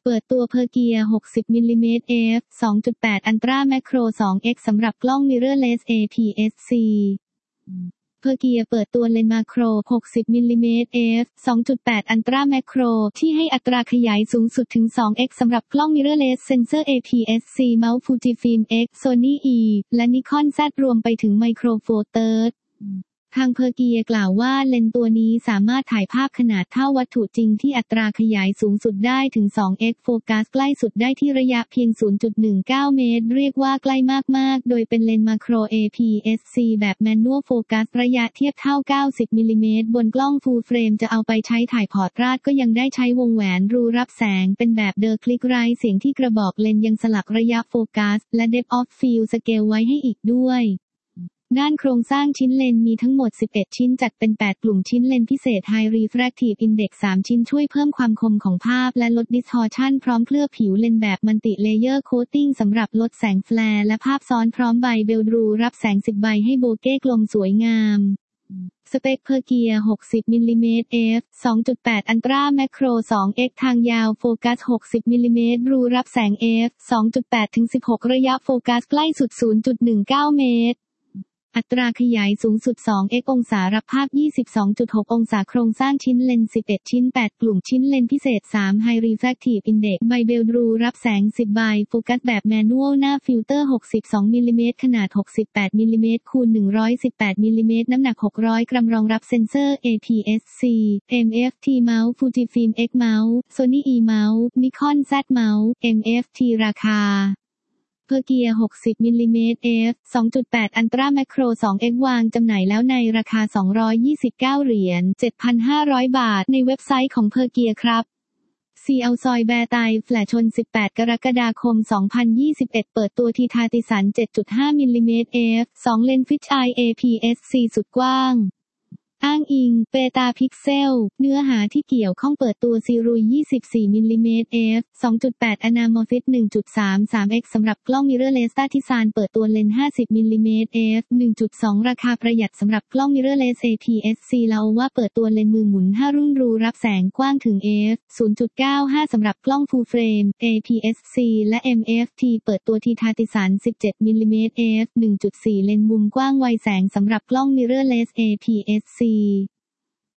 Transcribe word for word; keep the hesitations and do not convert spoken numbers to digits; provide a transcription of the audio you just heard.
เปิดตัว Pergear หกสิบมิลลิเมตร เอฟ สองจุดแปด Ultra Macro สอง เอ็กซ์ สำหรับกล้อง Mirrorless เอ พี เอส ซี Pergear เปิดตัวเลนส์มาโคร หกสิบมิลลิเมตร เอฟ สองจุดแปด Ultra Macro ที่ให้อัตราขยายสูงสุดถึง สอง เอ็กซ์ สำหรับกล้อง Mirrorless Sensor เอ พี เอส ซี เมาส์ Fujifilm X Sony E และ Nikon Z รวมไปถึง Micro Four Thirdsทาง Pergear กล่าวว่าเลนส์ตัวนี้สามารถถ่ายภาพขนาดเท่าวัตถุจริงที่อัตราขยายสูงสุดได้ถึง สอง เอ็กซ์ โฟกัสใกล้สุดได้ที่ระยะเพียง ศูนย์จุดหนึ่งเก้า เมตรเรียกว่าใกล้มากๆโดยเป็นเลนส์มาโคร เอ พี เอส ซี แบบ Manual Focus ระยะเทียบเท่า เก้าสิบมิลลิเมตรบนกล้อง Full Frame จะเอาไปใช้ถ่ายพอร์ตราตก็ยังได้ใช้วงแหวนรูรับแสงเป็นแบบเดอร์คลิกไรเสียงที่กระบอกเลนส์ยังสลักระยะโฟกัสและ Depth of Field Scale ไว้ให้อีกด้วยด้านโครงสร้างชิ้นเลนส์มีทั้งหมดสิบเอ็ดชิ้นจัดเป็นแปดกลุ่มชิ้นเลนส์พิเศษ High Refractive Index สามชิ้นช่วยเพิ่มความคมของภาพและลด Distortion พร้อมเคลือบผิวเลนส์แบบ Multi Layer Coating สำหรับลดแสงแฟลร์และภาพซ้อนพร้อมใบเบลรูรับแสงสิบใบให้โบเก้กลมสวยงามสเปค Pergear หกสิบมิลลิเมตร เอฟ สองจุดแปด Ultra Macro สอง เอ็กซ์ ทางยาวโฟกัสหกสิบมิลลิเมตรรูรับแสง เอฟ สองจุดแปด ถึง สิบหก ระยะโฟกัสใกล้สุด ศูนย์จุดหนึ่งเก้า เมตรอัตราขยายสูงสุด สอง เอ็กซ์ องศารับภาพ ยี่สิบสองจุดหก องศาโครงสร้างชิ้นเลนส์สิบเอ็ดชิ้นแปดกลุ่มชิ้นเลนส์พิเศษ สาม High Refractive Index ใบเบลรูรับแสงสิบใบโฟกัสแบบ Manual หน้าฟิลเตอร์หกสิบสองมิลลิเมตรขนาดหกสิบแปดมิลลิเมตรคูณหนึ่งร้อยสิบแปดมิลลิเมตรน้ำหนักหกร้อยกรัมรองรับเซ็นเซอร์ เอ พี เอส ซี เอ็ม เอฟ ที เมาส์ Fujifilm X เมาส์ Sony E เมาส์ Nikon Z เมาส์ เอ็ม เอฟ ที ราคาPergear หกสิบมิลลิเมตร เอฟ สองจุดแปด Ultra Macro สอง เอ็กซ์ วางจำหน่ายแล้วในราคาสองร้อยยี่สิบเก้าเหรียญ เจ็ดพันห้าร้อย บาทในเว็บไซต์ของ Pergear ครับซีเอาซอยแบร์ไตแฟลชชนสิบแปดกรกฎาคมสองพันยี่สิบเอ็ดเปิดตัวทีทาติสัน เจ็ดจุดห้า มิลลิเมตร เอฟ สอง เลนส์ Fisheye เอ พี เอส ซี สุดกว้างอ้างอิงเปตาพิกเซลเนื้อหาที่เกี่ยวข้องเปิดตัวซีรุยยี่สิบสี่มิลลิเมตร เอฟ สองจุดแปด Anamorphic หนึ่งจุดสามสาม เอ็กซ์ สำหรับกล้อง Mirrorless ตาทิซานเปิดตัวเลนส์ห้าสิบมิลลิเมตร เอฟ หนึ่งจุดสอง ราคาประหยัดสำหรับกล้อง Mirrorless เอ พี เอส ซี ลาโอว่าเปิดตัวเลนส์มือหมุนห้ารุ่นรูรับแสงกว้างถึง เอฟ ศูนย์จุดเก้าห้า สำหรับกล้อง Full Frame เอ พี เอส ซี และ เอ็ม เอฟ ที เปิดตัวทีทาติสันสิบเจ็ดมิลลิเมตร เอฟ หนึ่งจุดสี่ เลนส์มุมกว้างไวแสงสำหรับกล้อง Mirrorless เอ พี เอส ซี